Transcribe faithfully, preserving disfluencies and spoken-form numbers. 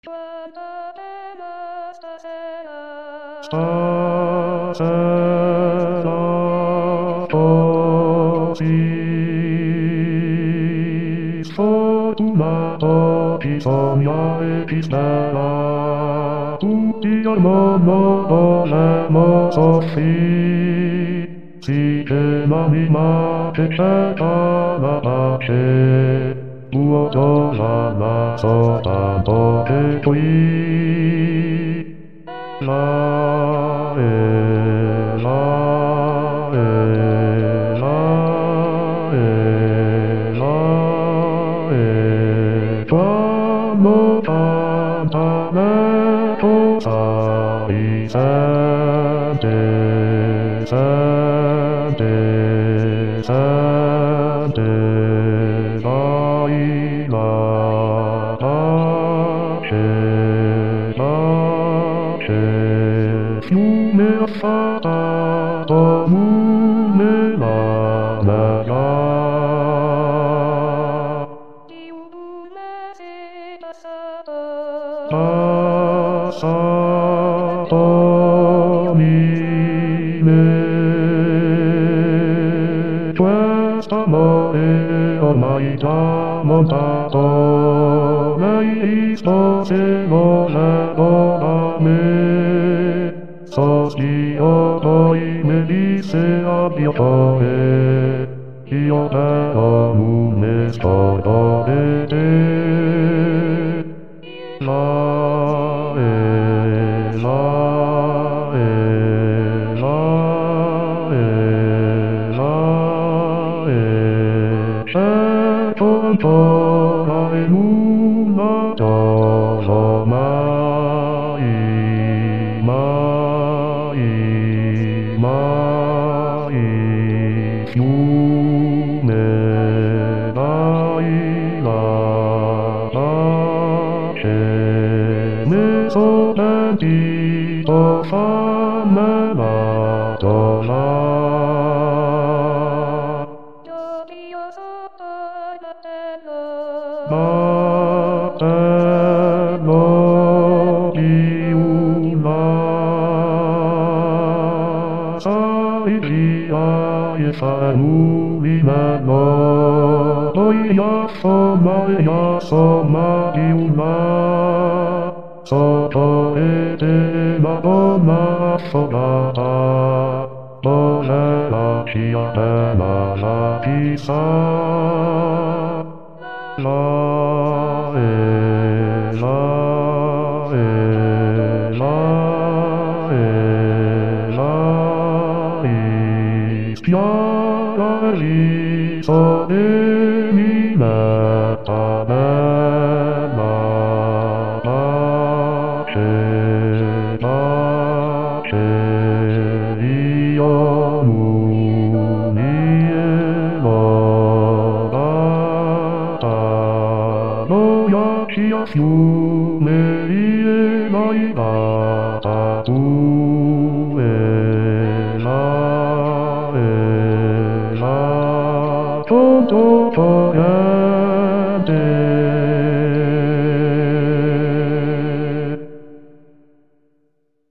Stasera così sfortunato bisogna epistera, tutti al mondo volemo soffrire, sì che l'anima che cerca la pace, vuoto l'alma soltanto che qui. La e la e la e la e quando tanta me cosa mi sente, sente, sente, vai la pace, pace. Fiume affatato, nume la la la. Passato mille, quest'amore ormai tramontato, l'hai visto se volevo da me. Sospiro poi mi disse addio cuore, io però non ne scordo di te. La e la e la e la e cerco ancora e nulla trovo mai, mai, mai. Fiume dai la pace, mi son pentito, fammela là. Battello di una saidria e fa movimento, poi ya somma e ya somma di una sotto e te Madonna affogata, dove la cittadella la chissà. La e la e la e la ispiara l'iso e mi metta bella pace, pace, io non mi a fiume e l'hai data tu e la e la tonto